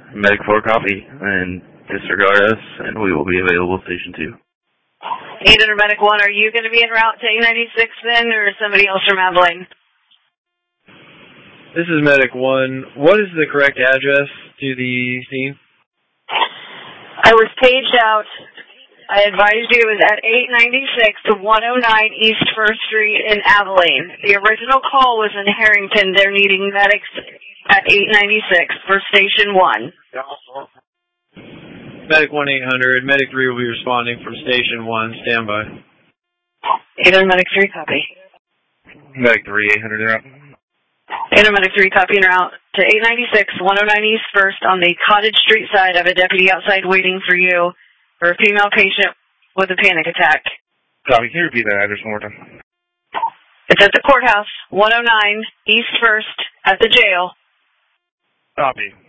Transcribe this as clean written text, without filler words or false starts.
Medic 4 copy, and disregard us, and we will be available Station 2. 800 Medic 1, are you going to be en route to 896 then, or somebody else from Abilene? This is Medic 1. What is the correct address to the scene? I was paged out. I advised you it was at 896 to 109 East 1st Street in Abilene. The original call was in Harrington. They're needing medics at 896 for Station 1. Medic 1-800. Medic 3 will be responding from Station 1. Stand by. 800 Medic 3, copy. Medic 3, 800 in route. 800 Medic 3, copy en route to 896, 109 East 1st on the Cottage Street side. I have a deputy outside waiting for you for a female patient with a panic attack. Copy. Can you repeat that address one more time? It's at the courthouse, 109 East 1st at the jail. Copy.